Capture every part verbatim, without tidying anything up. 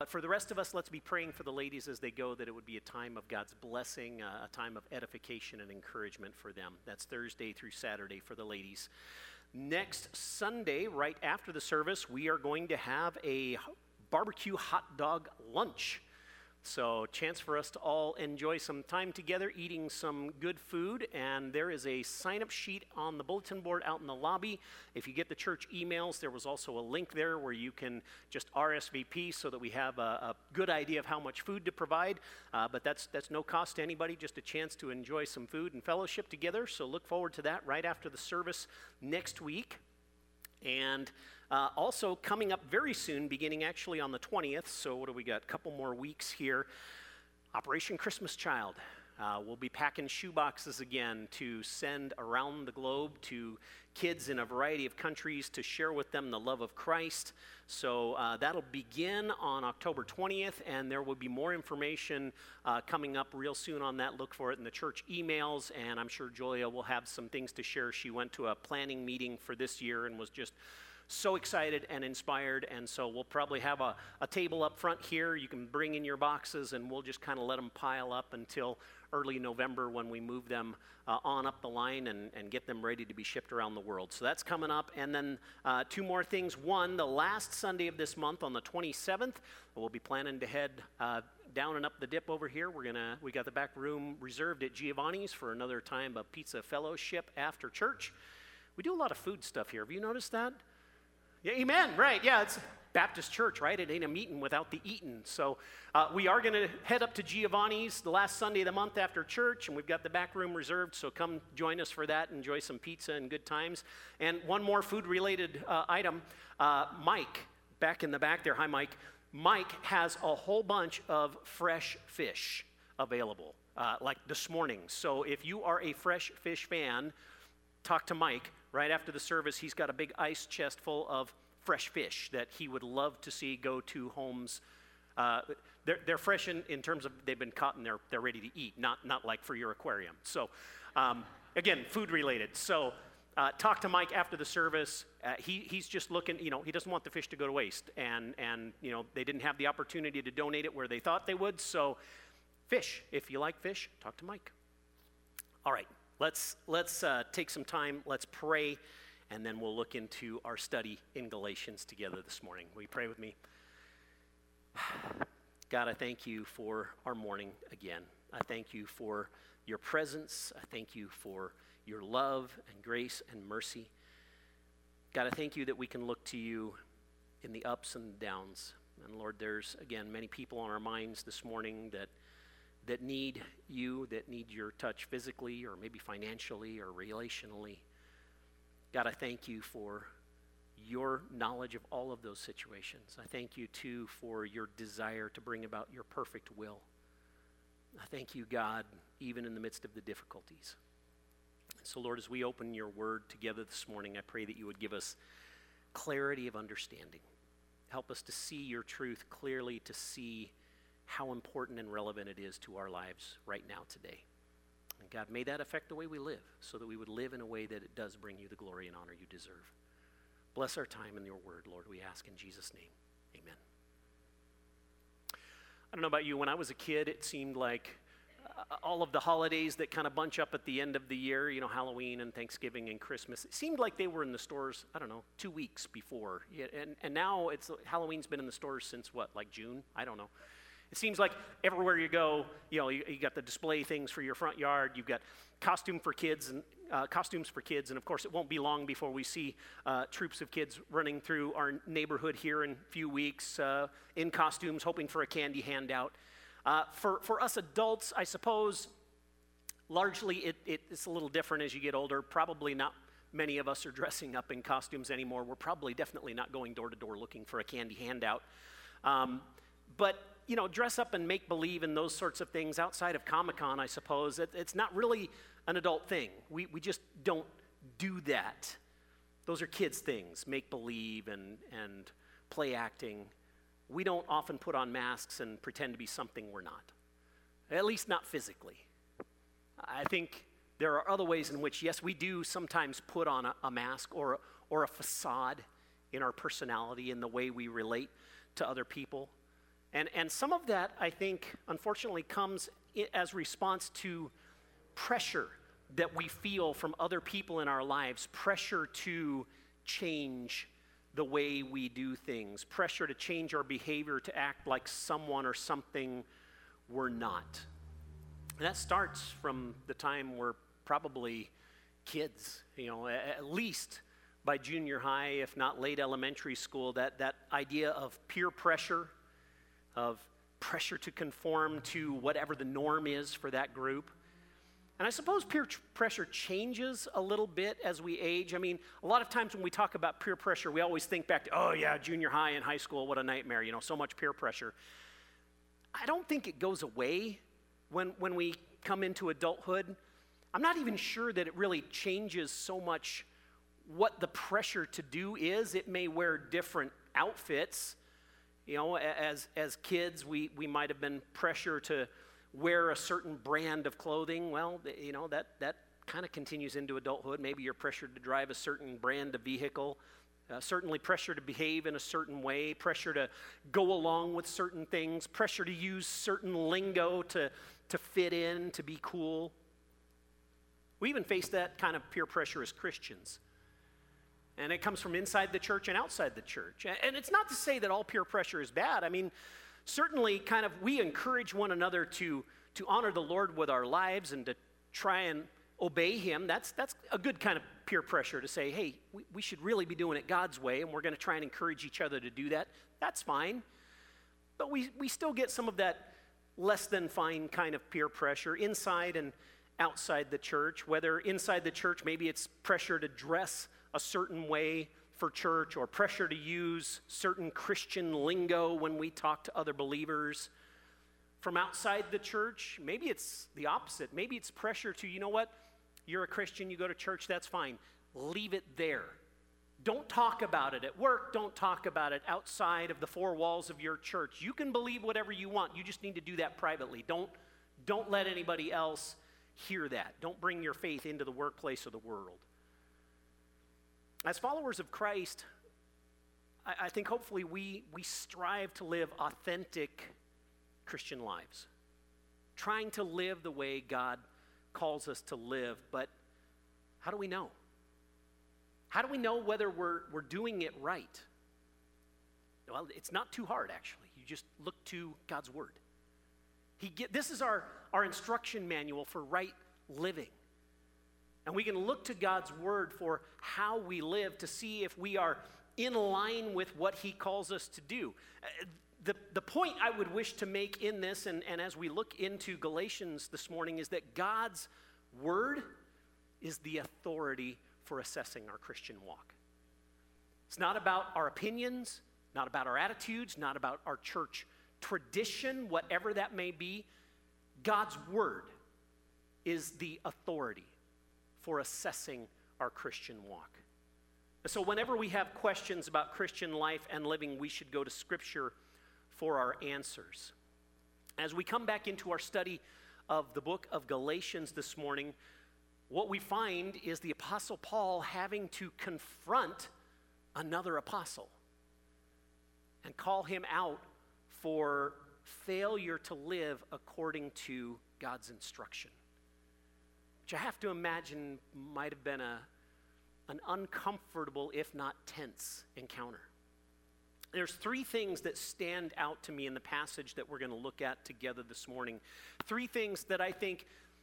but for the rest of us, let's be praying for the ladies as they go, that it would be a time of God's blessing, uh, a time of edification and encouragement for them. That's Thursday through Saturday for the ladies. Next Sunday, right after the service, we are going to have a barbecue hot dog lunch. So, chance for us to all enjoy some time together, eating some good food. And there is a sign-up sheet on the bulletin board out in the lobby. If you get the church emails, there was also a link there where you can just R S V P so that we have a, a good idea of how much food to provide. Uh, but that's that's no cost to anybody, just a chance to enjoy some food and fellowship together. So look forward to that right after the service next week. And uh, also coming up very soon, beginning actually on the twentieth, so what do we got, a couple more weeks here, Operation Christmas Child. Uh, we'll be packing shoeboxes again to send around the globe to kids in a variety of countries to share with them the love of Christ. So uh, that'll begin on October twentieth, and there will be more information uh, coming up real soon on that. Look for it in the church emails, and I'm sure Julia will have some things to share. She went to a planning meeting for this year and was just so excited and inspired, and so we'll probably have a, a table up front here. You can bring in your boxes, and we'll just kind of let them pile up until early November when we move them uh, on up the line and, and get them ready to be shipped around the world. So that's coming up. And then uh, two more things. One, the last Sunday of this month on the twenty-seventh, we'll be planning to head uh, down and up the dip over here. We're gonna we got the back room reserved at Giovanni's for another time of pizza fellowship after church. We do a lot of food stuff here. Have you noticed that? Yeah, amen. Right. Yeah, it's Baptist church, right? It ain't a meeting without the eating. So uh, we are going to head up to Giovanni's the last Sunday of the month after church, and we've got the back room reserved, so come join us for that. Enjoy some pizza and good times. And one more food-related uh, item. Uh, Mike, back in the back there. Hi, Mike. Mike has a whole bunch of fresh fish available, uh, like this morning. So if you are a fresh fish fan, talk to Mike. Right after the service, he's got a big ice chest full of fresh fish that he would love to see go to homes. Uh, they're, they're fresh in, in terms of they've been caught and they're, they're ready to eat, not, not like for your aquarium. So, um, again, food related. So, uh, talk to Mike after the service. Uh, he, he's just looking, you know, he doesn't want the fish to go to waste. And, and, you know, they didn't have the opportunity to donate it where they thought they would. So, fish. If you like fish, talk to Mike. All right. Let's let's uh, take some time, let's pray, and then we'll look into our study in Galatians together this morning. Will you pray with me? God, I thank you for our morning again. I thank you for your presence. I thank you for your love and grace and mercy. God, I thank you that we can look to you in the ups and downs. And Lord, there's, again, many people on our minds this morning that that need you, that need your touch physically or maybe financially or relationally. God, I thank you for your knowledge of all of those situations. I thank you, too, for your desire to bring about your perfect will. I thank you, God, even in the midst of the difficulties. So, Lord, as we open your word together this morning, I pray that you would give us clarity of understanding. Help us to see your truth clearly, to see how important and relevant it is to our lives right now today. And God, may that affect the way we live, so that we would live in a way that it does bring you the glory and honor you deserve. Bless our time in your word, Lord, we ask in Jesus' name. Amen. I don't know about you, when I was a kid, it seemed like uh, all of the holidays that kind of bunch up at the end of the year, you know, Halloween and Thanksgiving and Christmas, it seemed like they were in the stores, I don't know, two weeks before. Yeah, and, and now it's Halloween's been in the stores since what, like June? I don't know. It seems like everywhere you go, you know, you, you got the display things for your front yard. You've got costume for kids and uh, costumes for kids, and of course, it won't be long before we see uh, troops of kids running through our neighborhood here in a few weeks uh, in costumes, hoping for a candy handout. Uh, for for us adults, I suppose, largely it, it, it's a little different as you get older. Probably not many of us are dressing up in costumes anymore. We're probably definitely not going door to door looking for a candy handout. Um, but you know, dress up and make believe and those sorts of things outside of Comic-Con, I suppose, it, it's not really an adult thing. We we just don't do that. Those are kids' things, make believe and and play acting. We don't often put on masks and pretend to be something we're not, at least not physically. I think there are other ways in which, yes, we do sometimes put on a, a mask or or a facade in our personality, in the way we relate to other people. And, and some of that, I think, unfortunately, comes i- as response to pressure that we feel from other people in our lives, pressure to change the way we do things, pressure to change our behavior to act like someone or something we're not. And that starts from the time we're probably kids, you know, at least by junior high, if not late elementary school, that, that idea of peer pressure, of pressure to conform to whatever the norm is for that group. And I suppose peer tr- pressure changes a little bit as we age. I mean, a lot of times when we talk about peer pressure, we always think back to, oh yeah, junior high and high school, what a nightmare, you know, so much peer pressure. I don't think it goes away when, when we come into adulthood. I'm not even sure that it really changes so much what the pressure to do is. It may wear different outfits. You know, as as kids, we, we might have been pressured to wear a certain brand of clothing. Well, you know, that, that kind of continues into adulthood. Maybe you're pressured to drive a certain brand of vehicle, uh, certainly pressure to behave in a certain way, pressure to go along with certain things, pressure to use certain lingo to, to fit in, to be cool. We even face that kind of peer pressure as Christians. And it comes from inside the church and outside the church. And it's not to say that all peer pressure is bad. I mean, certainly kind of we encourage one another to, to honor the Lord with our lives and to try and obey him. That's, that's a good kind of peer pressure to say, hey, we, we should really be doing it God's way, and we're going to try and encourage each other to do that. That's fine. But we, we still get some of that less than fine kind of peer pressure inside and outside the church. Whether inside the church, maybe it's pressure to dress a certain way for church, or pressure to use certain Christian lingo when we talk to other believers. From outside the church, maybe it's the opposite. Maybe it's pressure to, you know what, you're a Christian, you go to church, that's fine. Leave it there. Don't talk about it at work. Don't talk about it outside of the four walls of your church. You can believe whatever you want. You just need to do that privately. Don't, don't let anybody else hear that. Don't bring your faith into the workplace or the world. As followers of Christ, I, I think hopefully we, we strive to live authentic Christian lives, trying to live the way God calls us to live. But how do we know? How do we know whether we're, we're doing it right? Well, it's not too hard, actually. You just look to God's Word. He get, this is our, our instruction manual for right living. And we can look to God's Word for how we live to see if we are in line with what He calls us to do. Uh, the, the point I would wish to make in this, and, and as we look into Galatians this morning, is that God's Word is the authority for assessing our Christian walk. It's not about our opinions, not about our attitudes, not about our church tradition, whatever that may be. God's Word is the authority for assessing our Christian walk. So whenever we have questions about Christian life and living, we should go to Scripture for our answers. As we come back into our study of the book of Galatians this morning, what we find is the Apostle Paul having to confront another apostle and call him out for failure to live according to God's instruction, which I have to imagine might have been a, an uncomfortable, if not tense, encounter. There's three things that stand out to me in the passage that we're going to look at together this morning. Three things that I think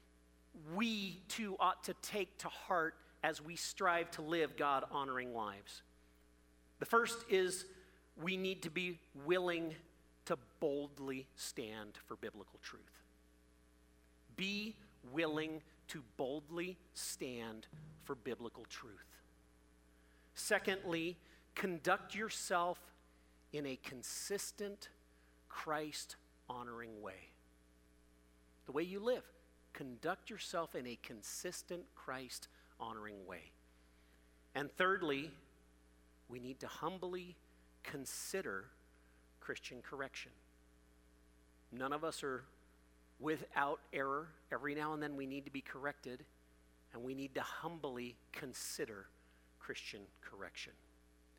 we too ought to take to heart as we strive to live God-honoring lives. The first is we need to be willing to boldly stand for biblical truth. Be willing to boldly stand for biblical truth. Secondly, conduct yourself in a consistent, Christ-honoring way. The way you live, conduct yourself in a consistent, Christ-honoring way. And thirdly, we need to humbly consider Christian correction. None of us are without error. Every now and then we need to be corrected, and we need to humbly consider Christian correction.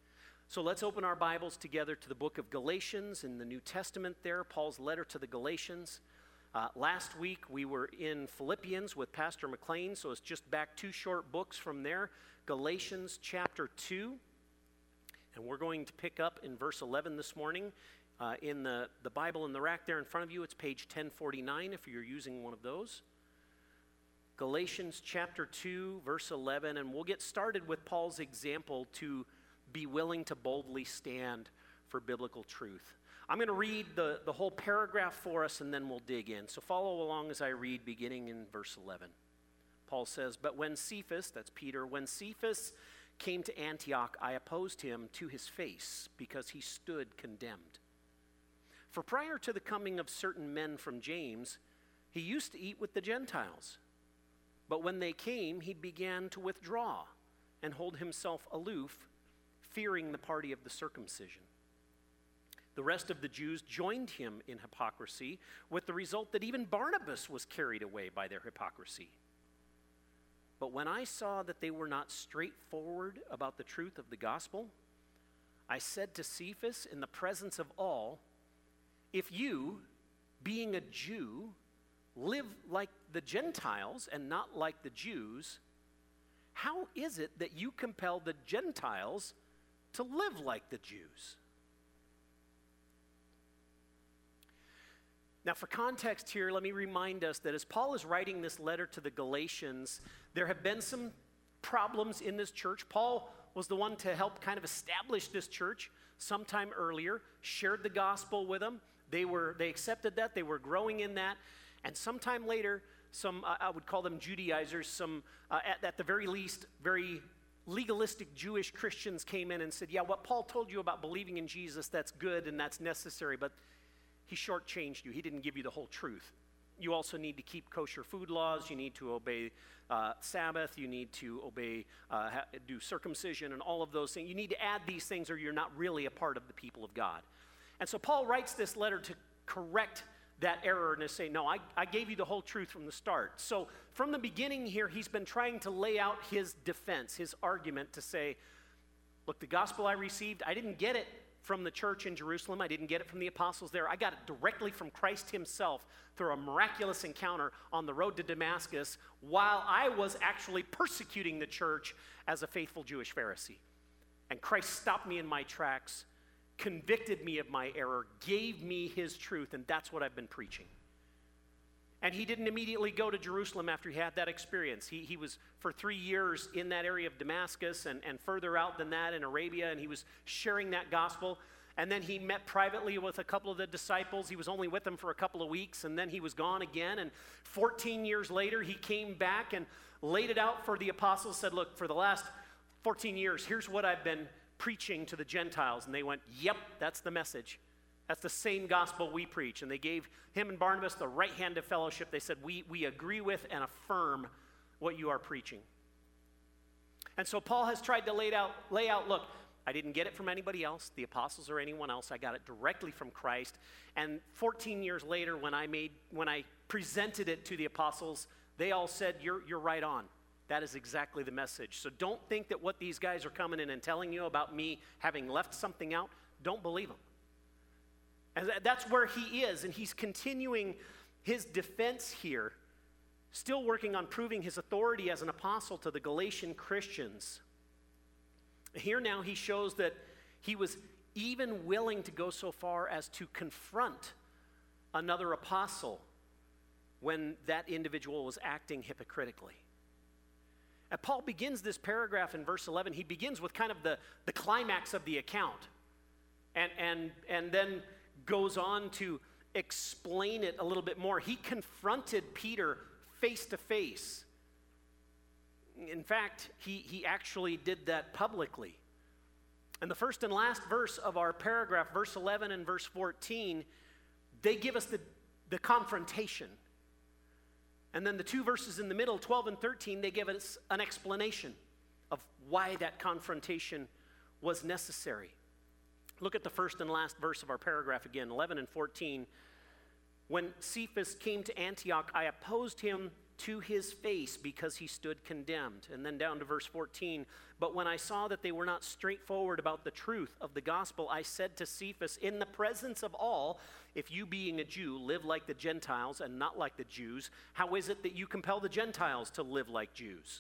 So let's open our Bibles together to the book of Galatians in the New Testament there, Paul's letter to the Galatians. Uh, last week we were in Philippians with Pastor McLean, so it's just back two short books from there, Galatians chapter two. And we're going to pick up in verse eleven this morning. Uh, in the, the Bible in the rack there in front of you, it's page ten forty-nine if you're using one of those. Galatians chapter two, verse eleven, and we'll get started with Paul's example to be willing to boldly stand for biblical truth. I'm going to read the, the whole paragraph for us, and then we'll dig in. So follow along as I read, beginning in verse eleven. Paul says, "But when Cephas," that's Peter, "when Cephas came to Antioch, I opposed him to his face, because he stood condemned. For prior to the coming of certain men from James, he used to eat with the Gentiles. But when they came, he began to withdraw and hold himself aloof, fearing the party of the circumcision. The rest of the Jews joined him in hypocrisy, with the result that even Barnabas was carried away by their hypocrisy. But when I saw that they were not straightforward about the truth of the gospel, I said to Cephas in the presence of all, 'If you, being a Jew, live like the Gentiles and not like the Jews, how is it that you compel the Gentiles to live like the Jews?'" Now, for context here, let me remind us that as Paul is writing this letter to the Galatians, there have been some problems in this church. Paul was the one to help kind of establish this church sometime earlier, shared the gospel with them. They were they accepted that. They were growing in that. And sometime later, some, uh, I would call them Judaizers, some, uh, at, at the very least, very legalistic Jewish Christians came in and said, "Yeah, what Paul told you about believing in Jesus, that's good and that's necessary, but he shortchanged you. He didn't give you the whole truth. You also need to keep kosher food laws. You need to obey uh, Sabbath. You need to obey, uh, ha- do circumcision and all of those things. You need to add these things or you're not really a part of the people of God." And so Paul writes this letter to correct that error and to say, no, I, I gave you the whole truth from the start. So from the beginning here, he's been trying to lay out his defense, his argument to say, look, the gospel I received, I didn't get it from the church in Jerusalem. I didn't get it from the apostles there. I got it directly from Christ himself through a miraculous encounter on the road to Damascus while I was actually persecuting the church as a faithful Jewish Pharisee. And Christ stopped me in my tracks, convicted me of my error, gave me his truth, and that's what I've been preaching. And he didn't immediately go to Jerusalem after he had that experience. He, he was for three years in that area of Damascus and, and further out than that in Arabia, and he was sharing that gospel. And then he met privately with a couple of the disciples. He was only with them for a couple of weeks, and then he was gone again. And fourteen years later, he came back and laid it out for the apostles, said, look, for the last fourteen years, here's what I've been preaching to the Gentiles. And they went, yep, that's the message. That's the same gospel we preach. And they gave him and Barnabas the right hand of fellowship. They said, we, we agree with and affirm what you are preaching. And so Paul has tried to lay out, lay out, look, I didn't get it from anybody else, the apostles or anyone else. I got it directly from Christ. And fourteen years later, when I made, when I presented it to the apostles, they all said, you're, you're right on. That is exactly the message. So don't think that what these guys are coming in and telling you about me having left something out, don't believe them. And that's where he is, and he's continuing his defense here, still working on proving his authority as an apostle to the Galatian Christians. Here now he shows that he was even willing to go so far as to confront another apostle when that individual was acting hypocritically. And Paul begins this paragraph in verse eleven. He begins with kind of the, the climax of the account, and, and, and then goes on to explain it a little bit more. He confronted Peter face to face. In fact, he, he actually did that publicly. And the first and last verse of our paragraph, verse eleven and verse fourteen, they give us the, the confrontation. And then the two verses in the middle, twelve and thirteen, they give us an explanation of why that confrontation was necessary. Look at the first and last verse of our paragraph again, eleven and fourteen. When Cephas came to Antioch, I opposed him to his face because he stood condemned. And then down to verse fourteen, but when I saw that they were not straightforward about the truth of the gospel, I said to Cephas in the presence of all, if you being a Jew live like the Gentiles and not like the Jews, how is it that you compel the Gentiles to live like Jews?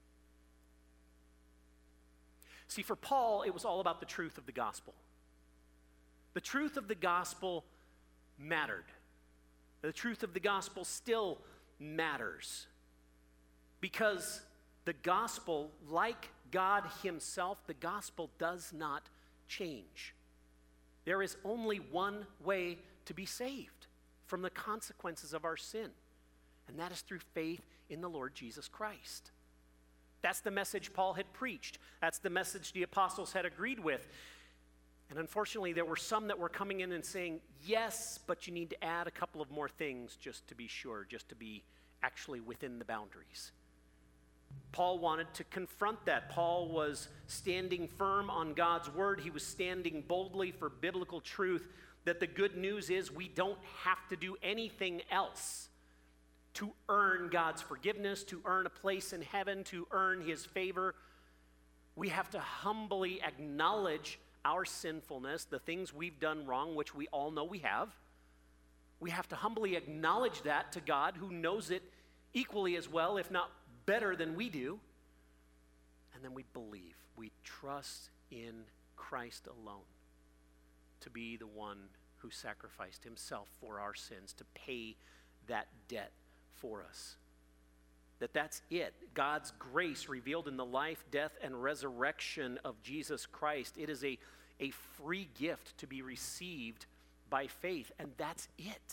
See, for Paul, it was all about the truth of the gospel. The truth of the gospel mattered. The truth of the gospel still matters. Because the gospel, like God himself, the gospel does not change. There is only one way to be saved from the consequences of our sin, and that is through faith in the Lord Jesus Christ. That's the message Paul had preached. That's the message the apostles had agreed with. And unfortunately, there were some that were coming in and saying, yes, but you need to add a couple of more things just to be sure, just to be actually within the boundaries. Paul wanted to confront that. Paul was standing firm on God's word. He was standing boldly for biblical truth, that the good news is we don't have to do anything else to earn God's forgiveness, to earn a place in heaven, to earn his favor. We have to humbly acknowledge our sinfulness, the things we've done wrong, which we all know we have. We have to humbly acknowledge that to God, who knows it equally as well, if not better than we do. And then we believe. We trust in Christ alone to be the one who sacrificed himself for our sins, to pay that debt for us. That that's it. God's grace revealed in the life, death, and resurrection of Jesus Christ. It is a, a free gift to be received by faith, and that's it.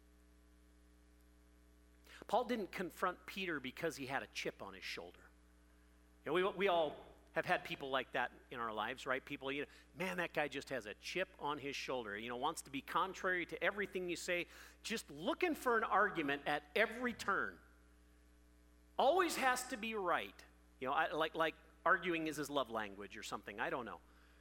Paul didn't confront Peter because he had a chip on his shoulder. You know, we, we all have had people like that in our lives, right? People, you know, man, that guy just has a chip on his shoulder, you know, wants to be contrary to everything you say, just looking for an argument at every turn. Always has to be right. You know, I, like, like arguing is his love language or something. I don't know.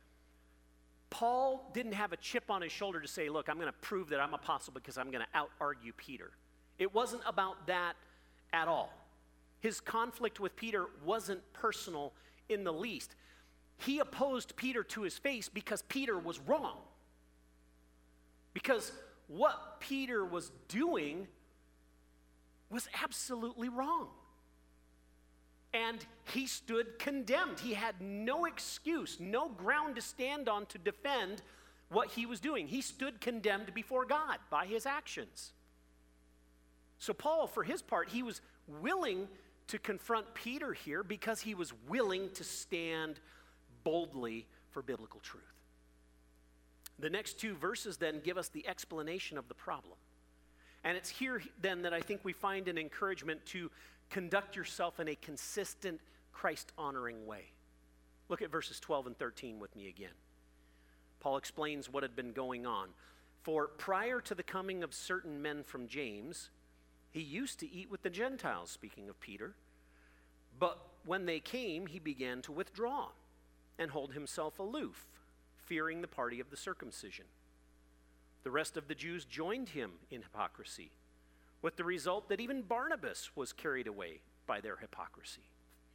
Paul didn't have a chip on his shoulder to say, look, I'm going to prove that I'm apostle because I'm going to out-argue Peter. It wasn't about that at all. His conflict with Peter wasn't personal in the least. He opposed Peter to his face because Peter was wrong. Because what Peter was doing was absolutely wrong. And he stood condemned. He had no excuse, no ground to stand on to defend what he was doing. He stood condemned before God by his actions. So Paul, for his part, he was willing to confront Peter here because he was willing to stand boldly for biblical truth. The next two verses then give us the explanation of the problem. And it's here then that I think we find an encouragement to conduct yourself in a consistent, Christ-honoring way. Look at verses twelve and thirteen with me again. Paul explains what had been going on. For prior to the coming of certain men from James, he used to eat with the Gentiles, speaking of Peter. But when they came, he began to withdraw and hold himself aloof, fearing the party of the circumcision. The rest of the Jews joined him in hypocrisy, with the result that even Barnabas was carried away by their hypocrisy.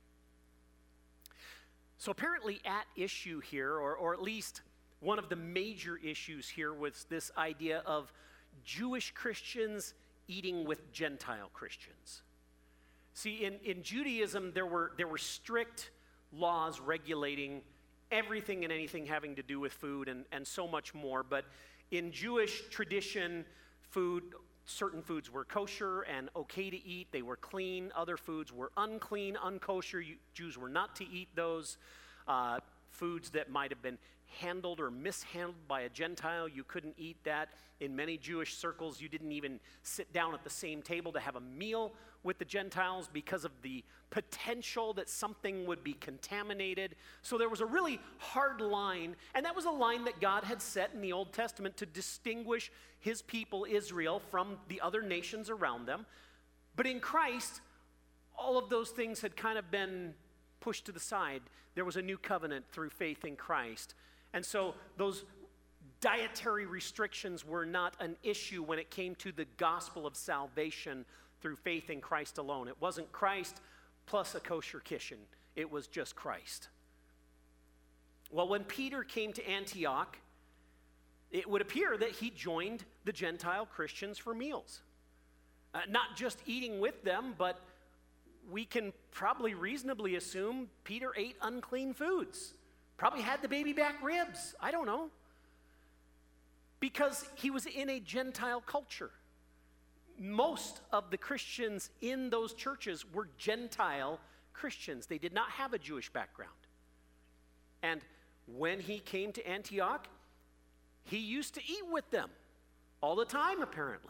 So apparently at issue here, or, or at least one of the major issues here, was this idea of Jewish Christians eating with Gentile Christians. See, in, in Judaism, there were, there were strict laws regulating everything and anything having to do with food and, and so much more. But in Jewish tradition, food, certain foods were kosher and okay to eat. They were clean. Other foods were unclean, unkosher. You, Jews were not to eat those. Uh, foods that might have been handled or mishandled by a Gentile, you couldn't eat that. In many Jewish circles, you didn't even sit down at the same table to have a meal with the Gentiles because of the potential that something would be contaminated. So there was a really hard line, and that was a line that God had set in the Old Testament to distinguish his people, Israel, from the other nations around them. But in Christ, all of those things had kind of been pushed to the side. There was a new covenant through faith in Christ. And so those dietary restrictions were not an issue when it came to the gospel of salvation through faith in Christ alone. It wasn't Christ plus a kosher kitchen. It was just Christ. Well, when Peter came to Antioch, it would appear that he joined the Gentile Christians for meals. Uh, not just eating with them, but we can probably reasonably assume Peter ate unclean foods. Probably had the baby back ribs. I don't know. Because he was in a Gentile culture. Most of the Christians in those churches were Gentile Christians. They did not have a Jewish background. And when he came to Antioch, he used to eat with them all the time, apparently.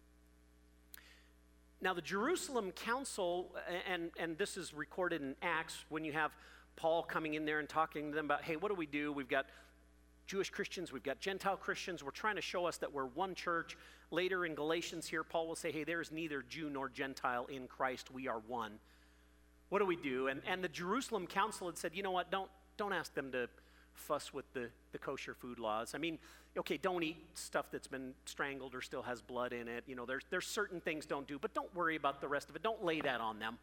Now, the Jerusalem Council, and, and this is recorded in Acts, when you have Paul coming in there and talking to them about, hey, what do we do? We've got Jewish Christians, we've got Gentile Christians. We're trying to show us that we're one church. Later in Galatians here, Paul will say, hey, there is neither Jew nor Gentile in Christ. We are one. What do we do? And, and the Jerusalem Council had said, you know what, don't, don't ask them to fuss with the, the kosher food laws. I mean, okay, don't eat stuff that's been strangled or still has blood in it. You know, there's, there's certain things don't do, but don't worry about the rest of it. Don't lay that on them.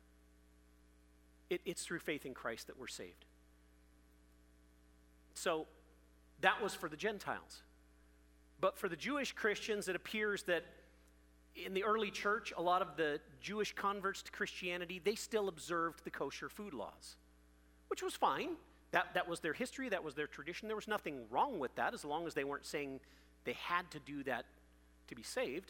It, it's through faith in Christ that we're saved. So that was for the Gentiles. But for the Jewish Christians, it appears that in the early church, a lot of the Jewish converts to Christianity, they still observed the kosher food laws, which was fine. That, that was their history, that was their tradition. There was nothing wrong with that as long as they weren't saying they had to do that to be saved.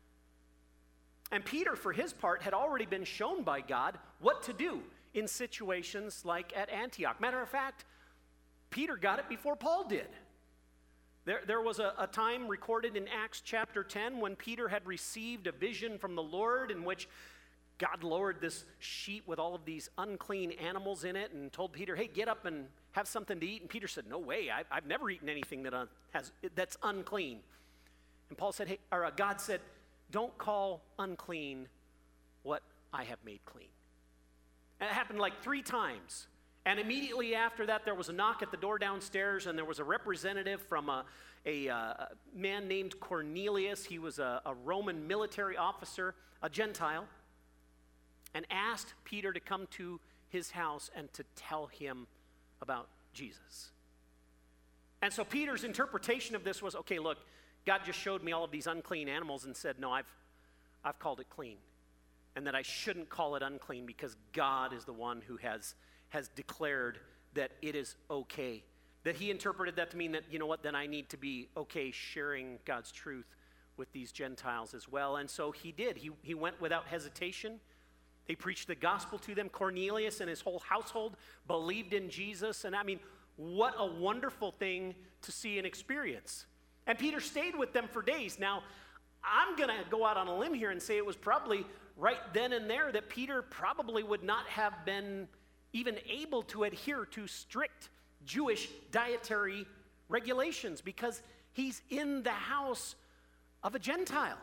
And Peter, for his part, had already been shown by God what to do in situations like at Antioch. Matter of fact, Peter got it before Paul did. There, there was a, a time recorded in Acts chapter ten when Peter had received a vision from the Lord in which God lowered this sheet with all of these unclean animals in it and told Peter, hey, get up and have something to eat. And Peter said, no way, I, I've never eaten anything that uh, has that's unclean. And Paul said, hey, or uh, God said, don't call unclean what I have made clean. And it happened like three times. And immediately after that, there was a knock at the door downstairs, and there was a representative from a, a, a man named Cornelius. He was a, a Roman military officer, a Gentile, and asked Peter to come to his house and to tell him about Jesus. And so Peter's interpretation of this was, okay, look, God just showed me all of these unclean animals and said, no, I've, I've called it clean. And that I shouldn't call it unclean because God is the one who has, has declared that it is okay. That he interpreted that to mean that, you know what, then I need to be okay sharing God's truth with these Gentiles as well. And so he did. He, he went without hesitation. He preached the gospel to them. Cornelius and his whole household believed in Jesus. And I mean, what a wonderful thing to see and experience. And Peter stayed with them for days. Now, I'm going to go out on a limb here and say it was probably right then and there that Peter probably would not have been even able to adhere to strict Jewish dietary regulations because he's in the house of a Gentile.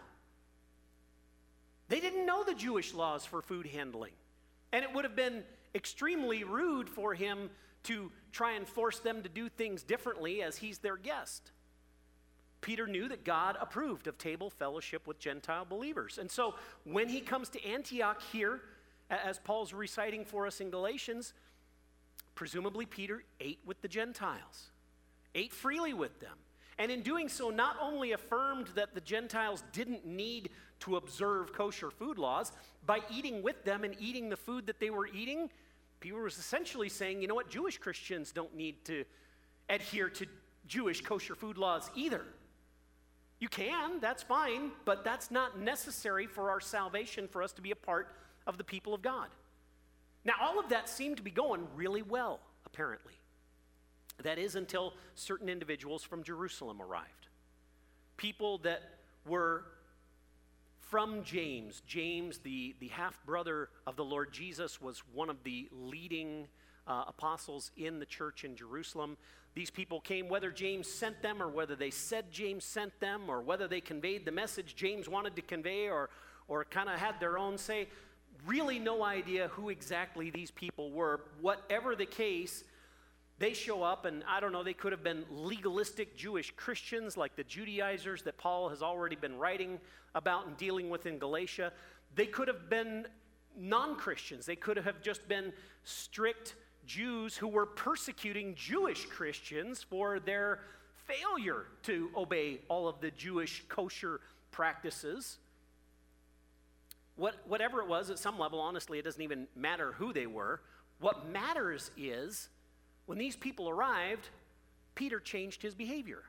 They didn't know the Jewish laws for food handling. And it would have been extremely rude for him to try and force them to do things differently as he's their guest. Peter knew that God approved of table fellowship with Gentile believers. And so when he comes to Antioch here, as Paul's reciting for us in Galatians, presumably Peter ate with the Gentiles, ate freely with them. And in doing so, not only affirmed that the Gentiles didn't need to observe kosher food laws, by eating with them and eating the food that they were eating, Peter was essentially saying, you know what, Jewish Christians don't need to adhere to Jewish kosher food laws either. You can, that's fine, but that's not necessary for our salvation, for us to be a part of the people of God. Now, all of that seemed to be going really well, apparently. That is until certain individuals from Jerusalem arrived. People that were from James. James, the, the half-brother of the Lord Jesus, was one of the leading uh, apostles in the church in Jerusalem. These people came, whether James sent them or whether they said James sent them or whether they conveyed the message James wanted to convey or, or kind of had their own say. Really no idea who exactly these people were. Whatever the case, They show up, and I don't know, they could have been legalistic Jewish Christians like the Judaizers that Paul has already been writing about and dealing with in Galatia. They could have been non-Christians. They could have just been strict Jews who were persecuting Jewish Christians for their failure to obey all of the Jewish kosher practices. What, whatever it was, at some level, honestly, it doesn't even matter who they were. What matters is, when these people arrived, Peter changed his behavior.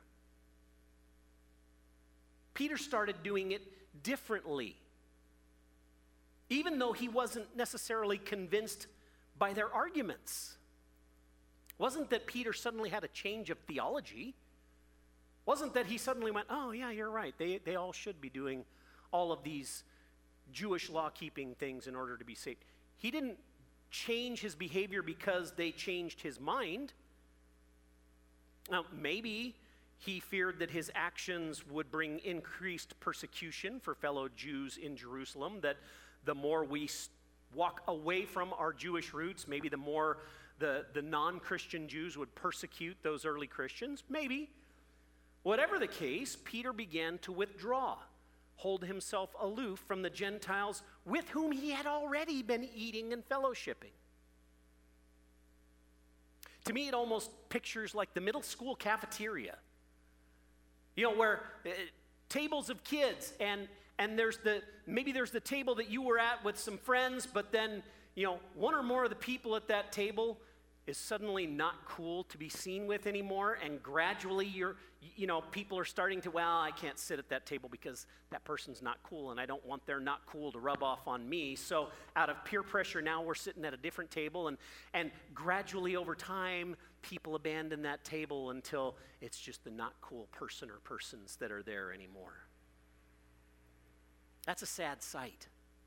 Peter started doing it differently. Even though he wasn't necessarily convinced by their arguments. It wasn't that Peter suddenly had a change of theology. It wasn't that he suddenly went, oh yeah, you're right. They, they all should be doing all of these Jewish law-keeping things in order to be saved. He didn't change his behavior because they changed his mind. Now, maybe he feared that his actions would bring increased persecution for fellow Jews in Jerusalem, that the more we walk away from our Jewish roots, maybe the more the, the non-Christian Jews would persecute those early Christians. Maybe. Whatever the case, Peter began to withdraw, hold himself aloof from the Gentiles with whom he had already been eating and fellowshipping. To me, it almost pictures like the middle school cafeteria. You know, where uh, tables of kids, and and there's the, maybe there's the table that you were at with some friends, but then, you know, one or more of the people at that table is suddenly not cool to be seen with anymore, and gradually you're, you know, people are starting to, well, I can't sit at that table because that person's not cool, and I don't want their not cool to rub off on me. So out of peer pressure, now we're sitting at a different table, and, and gradually over time, people abandon that table until it's just the not cool person or persons that are there anymore. That's a sad sight.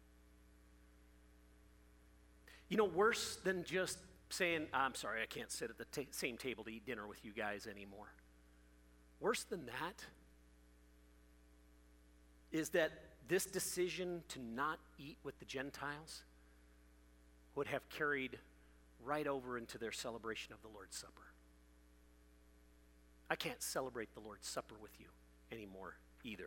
You know, worse than just saying, I'm sorry, I can't sit at the ta- same table to eat dinner with you guys anymore. Worse than that is that this decision to not eat with the Gentiles would have carried right over into their celebration of the Lord's Supper. I can't celebrate the Lord's Supper with you anymore either.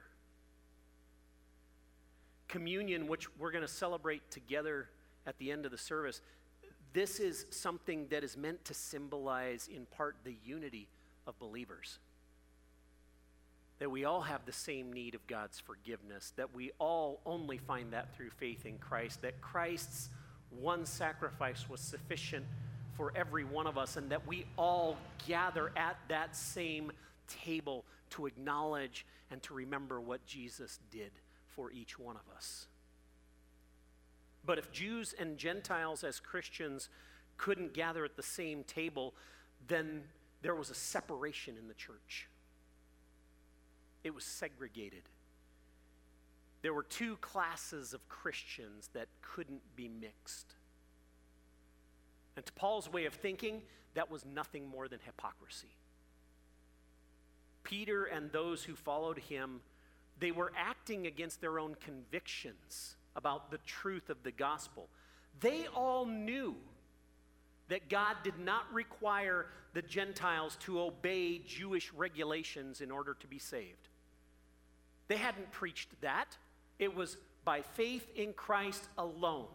Communion, which we're going to celebrate together at the end of the service, this is something that is meant to symbolize in part the unity of believers. That we all have the same need of God's forgiveness, that we all only find that through faith in Christ, that Christ's one sacrifice was sufficient for every one of us, and that we all gather at that same table to acknowledge and to remember what Jesus did for each one of us. But if Jews and Gentiles as Christians couldn't gather at the same table, then there was a separation in the church. It was segregated. There were two classes of Christians that couldn't be mixed. And to Paul's way of thinking, that was nothing more than hypocrisy. Peter and those who followed him, they were acting against their own convictions about the truth of the gospel. They all knew that God did not require the Gentiles to obey Jewish regulations in order to be saved. They hadn't preached that. It was by faith in Christ alone.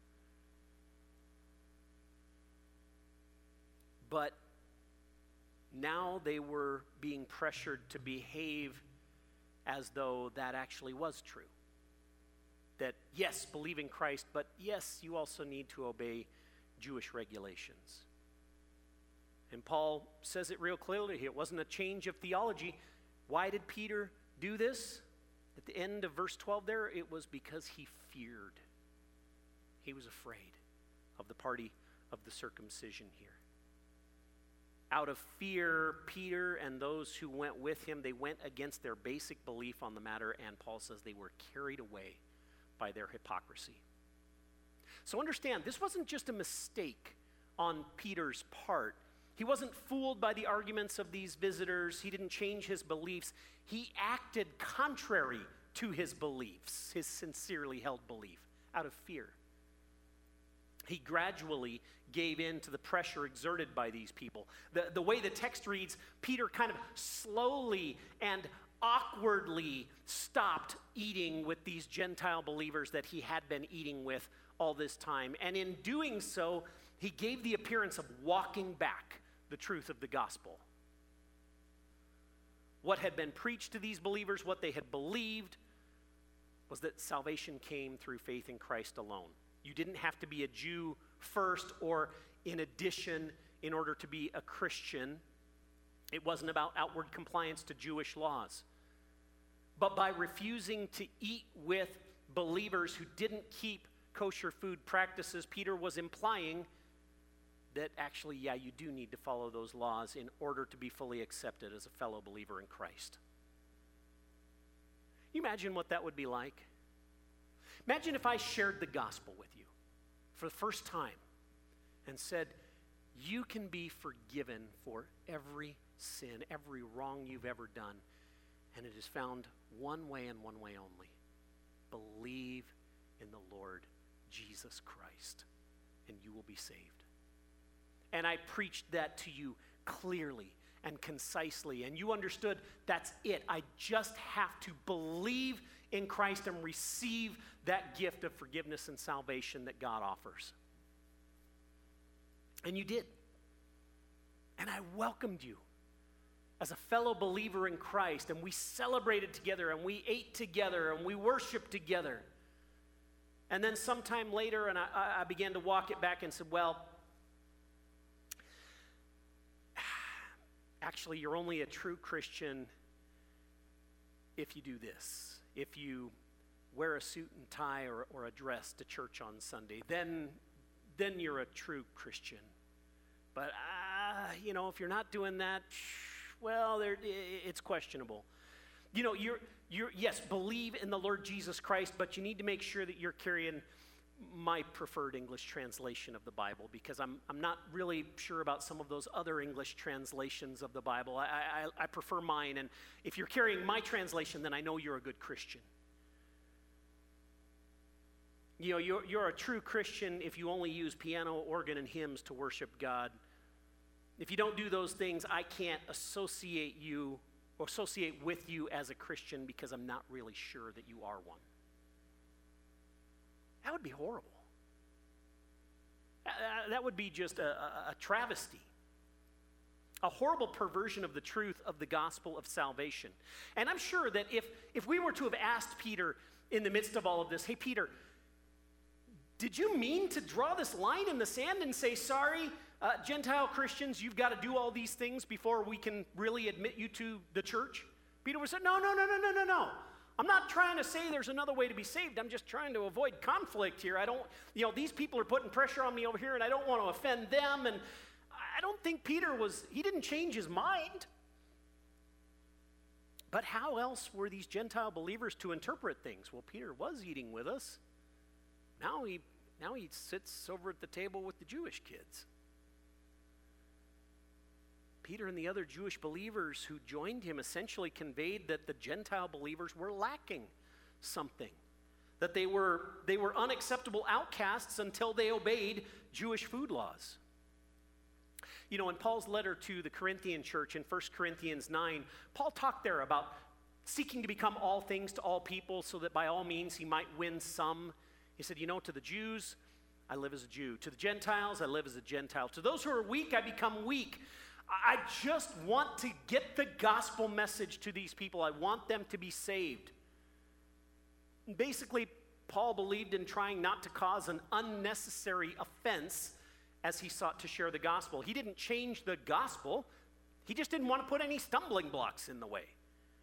But now they were being pressured to behave as though that actually was true. That, yes, believe in Christ, but yes, you also need to obey Jewish regulations. And Paul says it real clearly here. It wasn't a change of theology. Why did Peter do this? At the end of verse twelve there, it was because he feared. He was afraid of the party of the circumcision here. Out of fear, Peter and those who went with him, they went against their basic belief on the matter, and Paul says they were carried away by their hypocrisy. So understand, this wasn't just a mistake on Peter's part. He wasn't fooled by the arguments of these visitors. He didn't change his beliefs. He acted contrary to his beliefs, his sincerely held belief, out of fear. He gradually gave in to the pressure exerted by these people. The, the way the text reads, Peter kind of slowly and awkwardly stopped eating with these Gentile believers that he had been eating with all this time. And in doing so, he gave the appearance of walking back the truth of the gospel. What had been preached to these believers, what they had believed, was that salvation came through faith in Christ alone. You didn't have to be a Jew first or in addition in order to be a Christian. It wasn't about outward compliance to Jewish laws. But by refusing to eat with believers who didn't keep kosher food practices, Peter was implying that actually, yeah, you do need to follow those laws in order to be fully accepted as a fellow believer in Christ. You imagine what that would be like? Imagine if I shared the gospel with you for the first time and said, you can be forgiven for every sin, every wrong you've ever done, and it is found one way and one way only. Believe in the Lord Jesus Christ, and you will be saved. And I preached that to you clearly and concisely, and you understood that's it. I just have to believe in Christ and receive that gift of forgiveness and salvation that God offers. And you did. And I welcomed you as a fellow believer in Christ, and we celebrated together, and we ate together, and we worshiped together. And then sometime later, and I, I began to walk it back and said, well, actually, you're only a true Christian if you do this. If you wear a suit and tie or, or a dress to church on Sunday, then, then you're a true Christian. But, uh, you know, if you're not doing that, well, it's questionable. You know, you're, you're, yes, believe in the Lord Jesus Christ, but you need to make sure that you're carrying my preferred English translation of the Bible, because I'm I'm not really sure about some of those other English translations of the Bible. I, I, I prefer mine, and if you're carrying my translation, then I know you're a good Christian. You know, you're, you're a true Christian if you only use piano, organ, and hymns to worship God. If you don't do those things, I can't associate you or associate with you as a Christian because I'm not really sure that you are one. That would be horrible. That would be just a, a, a travesty. A horrible perversion of the truth of the gospel of salvation. And I'm sure that if, if we were to have asked Peter in the midst of all of this, hey, Peter, did you mean to draw this line in the sand and say, sorry, uh, Gentile Christians, you've got to do all these things before we can really admit you to the church? Peter would say, no, no, no, no, no, no, no. I'm not trying to say there's another way to be saved. I'm just trying to avoid conflict here. I don't, you know, these people are putting pressure on me over here, and I don't want to offend them. And I don't think Peter was, he didn't change his mind. But how else were these Gentile believers to interpret things? Well, Peter was eating with us. Now he, now he sits over at the table with the Jewish kids. Peter and the other Jewish believers who joined him essentially conveyed that the Gentile believers were lacking something, that they were, they were unacceptable outcasts until they obeyed Jewish food laws. You know, in Paul's letter to the Corinthian church in First Corinthians nine, Paul talked there about seeking to become all things to all people so that by all means he might win some. He said, you know, to the Jews, I live as a Jew. To the Gentiles, I live as a Gentile. To those who are weak, I become weak. I just want to get the gospel message to these people. I want them to be saved. Basically, Paul believed in trying not to cause an unnecessary offense as he sought to share the gospel. He didn't change the gospel. He just didn't want to put any stumbling blocks in the way.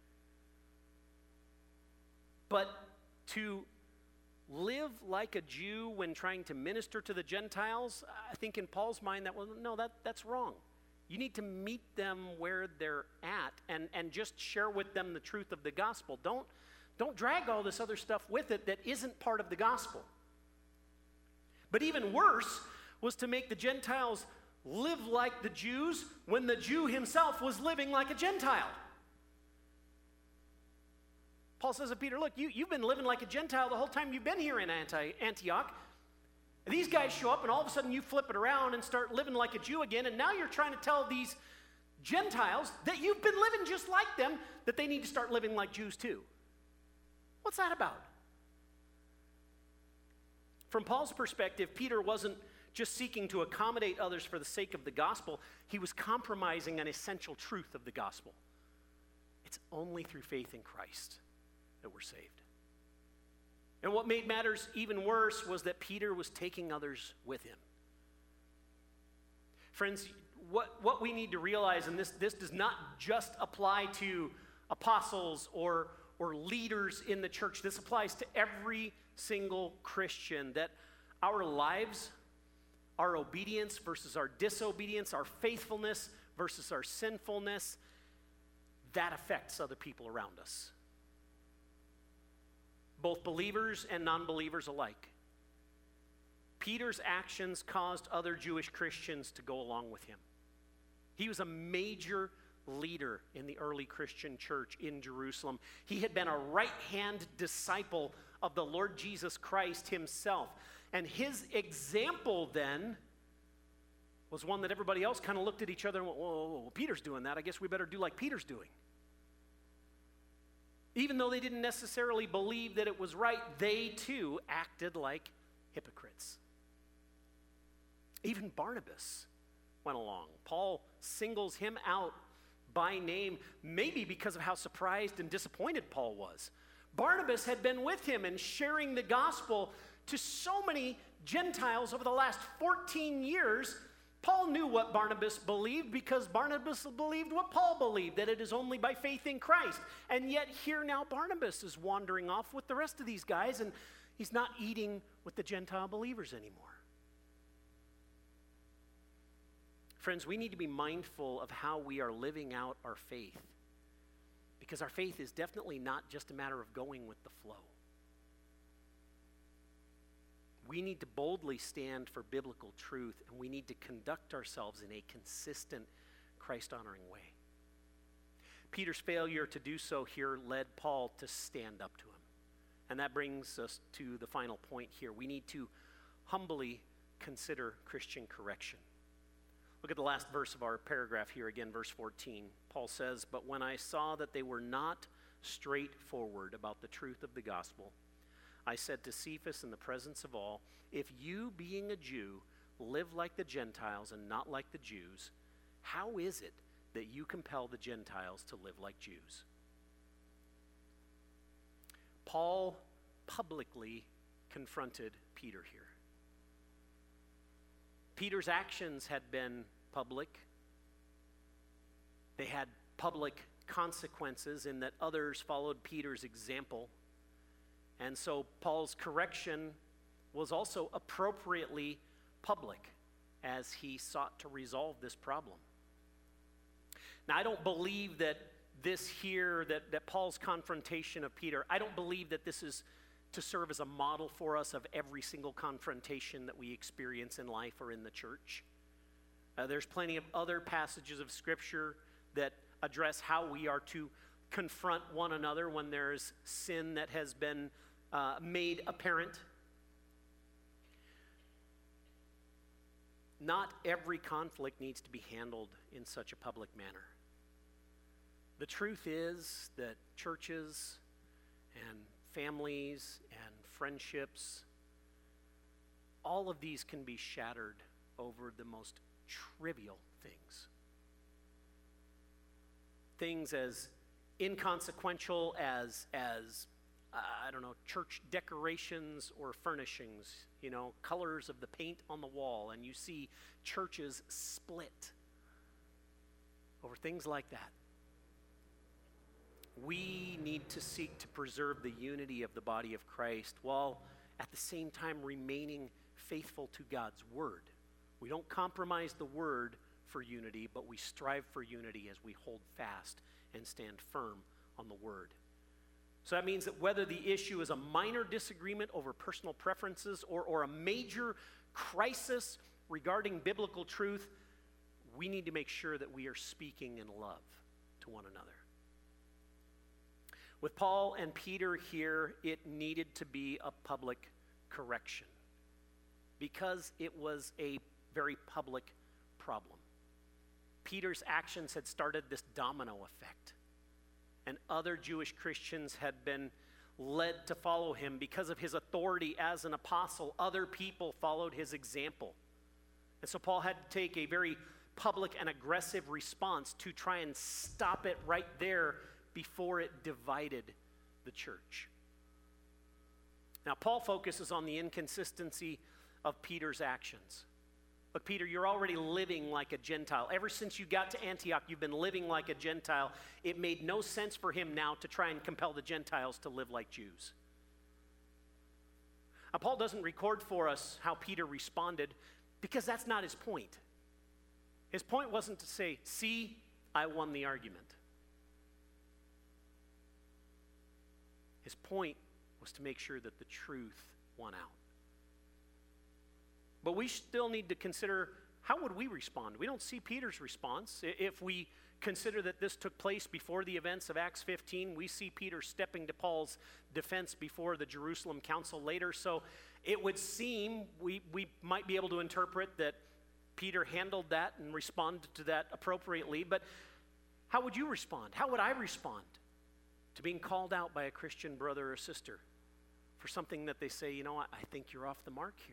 But to live like a Jew when trying to minister to the Gentiles, I think in Paul's mind, that was, no, that, that's wrong. You need to meet them where they're at and, and just share with them the truth of the gospel. Don't, don't drag all this other stuff with it that isn't part of the gospel. But even worse was to make the Gentiles live like the Jews when the Jew himself was living like a Gentile. Paul says to Peter, look, you, you've been living like a Gentile the whole time you've been here in Antioch. And these guys show up, and all of a sudden you flip it around and start living like a Jew again, and now you're trying to tell these Gentiles that you've been living just like them, that they need to start living like Jews too. What's that about? From Paul's perspective, Peter wasn't just seeking to accommodate others for the sake of the gospel. He was compromising an essential truth of the gospel. It's only through faith in Christ that we're saved. And what made matters even worse was that Peter was taking others with him. Friends, what, what we need to realize, and this, this does not just apply to apostles or, or leaders in the church, this applies to every single Christian, that our lives, our obedience versus our disobedience, our faithfulness versus our sinfulness, that affects other people around us. Both believers and non-believers alike. Peter's actions caused other Jewish Christians to go along with him. He was a major leader in the early Christian church in Jerusalem. He had been a right-hand disciple of the Lord Jesus Christ himself. And his example then was one that everybody else kind of looked at each other and went, whoa, whoa, whoa, Peter's doing that. I guess we better do like Peter's doing. Even though they didn't necessarily believe that it was right, they too acted like hypocrites. Even Barnabas went along. Paul singles him out by name, maybe because of how surprised and disappointed Paul was. Barnabas had been with him and sharing the gospel to so many Gentiles over the last fourteen years. Paul knew what Barnabas believed because Barnabas believed what Paul believed, that it is only by faith in Christ. And yet here now Barnabas is wandering off with the rest of these guys, and he's not eating with the Gentile believers anymore. Friends, we need to be mindful of how we are living out our faith, because our faith is definitely not just a matter of going with the flow. We need to boldly stand for biblical truth, and we need to conduct ourselves in a consistent, Christ-honoring way. Peter's failure to do so here led Paul to stand up to him. And that brings us to the final point here. We need to humbly consider Christian correction. Look at the last verse of our paragraph here again, verse fourteen. Paul says, "But when I saw that they were not straightforward about the truth of the gospel, I said to Cephas in the presence of all, if you, being a Jew, live like the Gentiles and not like the Jews, how is it that you compel the Gentiles to live like Jews?" Paul publicly confronted Peter here. Peter's actions had been public. They had public consequences in that others followed Peter's example. And so Paul's correction was also appropriately public as he sought to resolve this problem. Now, I don't believe that this here, that, that Paul's confrontation of Peter, I don't believe that this is to serve as a model for us of every single confrontation that we experience in life or in the church. Uh, there's plenty of other passages of Scripture that address how we are to confront one another when there's sin that has been uh, made apparent. Not every conflict needs to be handled in such a public manner. The truth is that churches and families and friendships, all of these can be shattered over the most trivial things. Things as inconsequential as, as uh, I don't know, church decorations or furnishings, you know, colors of the paint on the wall, and you see churches split over things like that. We need to seek to preserve the unity of the body of Christ while at the same time remaining faithful to God's word. We don't compromise the word for unity, but we strive for unity as we hold fast and stand firm on the word. So that means that whether the issue is a minor disagreement over personal preferences or, or a major crisis regarding biblical truth, we need to make sure that we are speaking in love to one another. With Paul and Peter here, it needed to be a public correction. because it was a very public problem. Peter's actions had started this domino effect, and other Jewish Christians had been led to follow him because of his authority as an apostle. Other people followed his example. And so Paul had to take a very public and aggressive response to try and stop it right there before it divided the church. Now, Paul focuses on the inconsistency of Peter's actions. Look, Peter, you're already living like a Gentile. Ever since you got to Antioch, you've been living like a Gentile. It made no sense for him now to try and compel the Gentiles to live like Jews. Now, Paul doesn't record for us how Peter responded because that's not his point. His point wasn't to say, see, I won the argument. His point was to make sure that the truth won out. But we still need to consider, how would we respond? We don't see Peter's response. If we consider that this took place before the events of Acts fifteen, we see Peter stepping to Paul's defense before the Jerusalem council later. So it would seem we, we might be able to interpret that Peter handled that and responded to that appropriately. But how would you respond? How would I respond to being called out by a Christian brother or sister for something that they say, you know, I, I think you're off the mark here?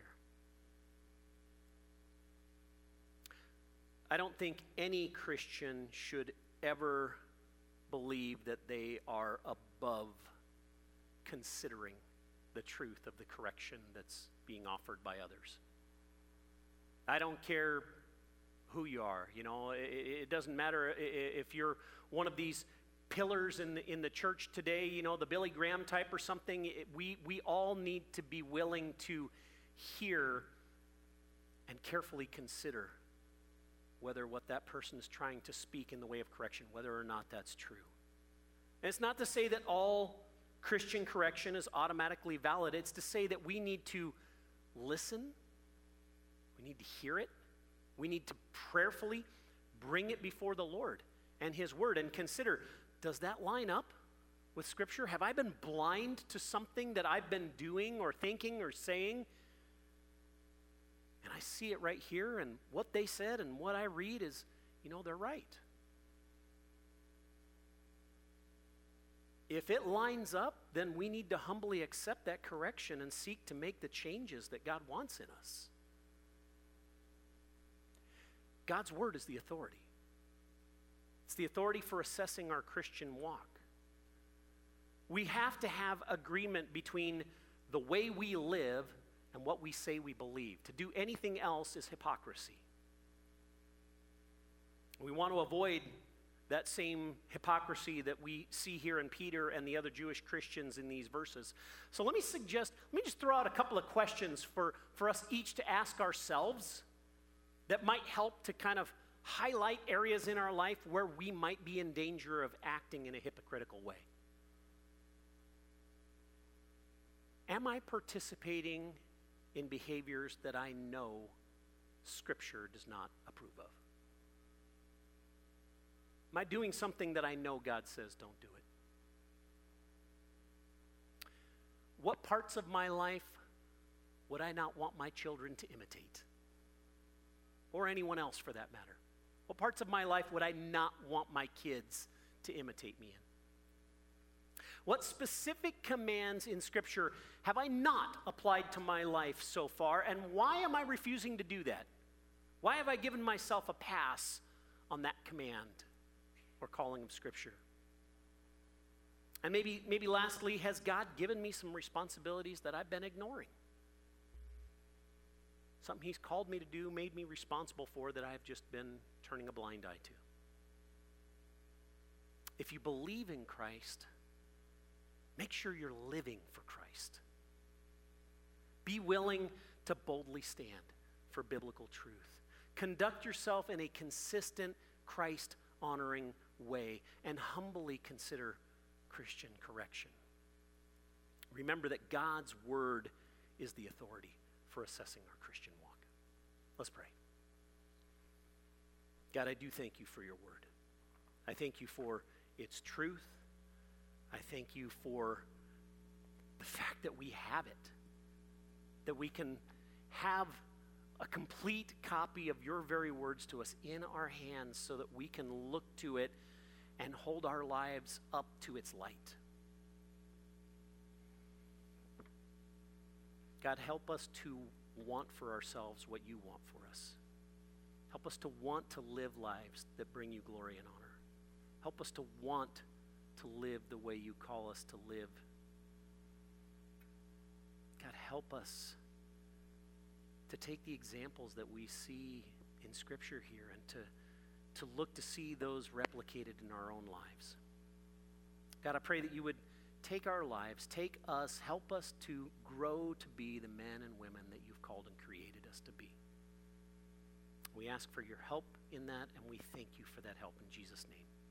I don't think any Christian should ever believe that they are above considering the truth of the correction that's being offered by others. I don't care who you are. You know, it, it doesn't matter if you're one of these pillars in the, in the church today, you know, the Billy Graham type or something. It, we, we all need to be willing to hear and carefully consider whether what that person is trying to speak in the way of correction, whether or not that's true. And it's not to say that all Christian correction is automatically valid. It's to say that we need to listen, we need to hear it, we need to prayerfully bring it before the Lord and His Word and consider, does that line up with Scripture? Have I been blind to something that I've been doing or thinking or saying? And I see it right here, and what they said and what I read is, you know, they're right. If it lines up, then we need to humbly accept that correction and seek to make the changes that God wants in us. God's Word is the authority. It's the authority for assessing our Christian walk. We have to have agreement between the way we live and what we say we believe. To do anything else is hypocrisy. We want to avoid that same hypocrisy that we see here in Peter and the other Jewish Christians in these verses. So let me suggest, let me just throw out a couple of questions for, for us each to ask ourselves that might help to kind of highlight areas in our life where we might be in danger of acting in a hypocritical way. Am I participating in behaviors that I know Scripture does not approve of? Am I doing something that I know God says don't do it? What parts of my life would I not want my children to imitate? Or anyone else for that matter? What parts of my life would I not want my kids to imitate me in? What specific commands in Scripture have I not applied to my life so far, and why am I refusing to do that? Why have I given myself a pass on that command or calling of Scripture? And maybe, maybe lastly, has God given me some responsibilities that I've been ignoring? Something He's called me to do, made me responsible for, that I've just been turning a blind eye to. If you believe in Christ, make sure you're living for Christ. Be willing to boldly stand for biblical truth. Conduct yourself in a consistent, Christ-honoring way, and humbly consider Christian correction. Remember that God's Word is the authority for assessing our Christian walk. Let's pray. God, I do thank you for your Word. I thank you for its truth. I thank you for the fact that we have it, that we can have a complete copy of your very words to us in our hands so that we can look to it and hold our lives up to its light. God, help us to want for ourselves what you want for us. Help us to want to live lives that bring you glory and honor. Help us to want to live the way you call us to live. God, help us to take the examples that we see in Scripture here and to, to look to see those replicated in our own lives. God, I pray that you would take our lives, take us, help us to grow to be the men and women that you've called and created us to be. We ask for your help in that, and we thank you for that help in Jesus' name.